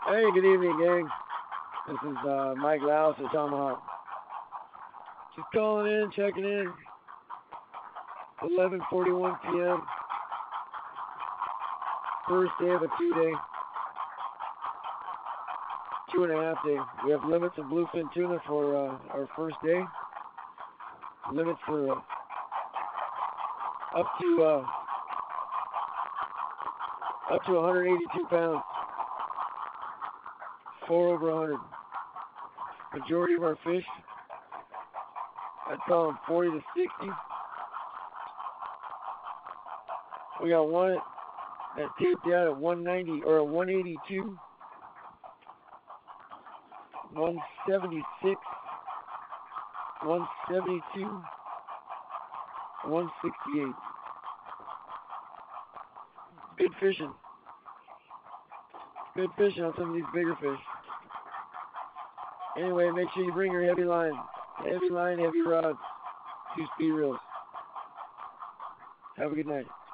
Hey, good evening, gang. This is Mike Laos at Tomahawk. Just calling in, checking in. 11:41 p.m. First day of a 2-day, 2.5 day. We have limits of bluefin tuna for our first day. Limits for up to 182 pounds. 4 over 100. Majority of our fish, I'd call them 40 to 60. We got one that taped out at 190 or 182, 176, 172, 168. Good fishing. Good fishing on some of these bigger fish. Anyway, make sure you bring your heavy line. Heavy line, heavy rods. 2 speed reels. Have a good night.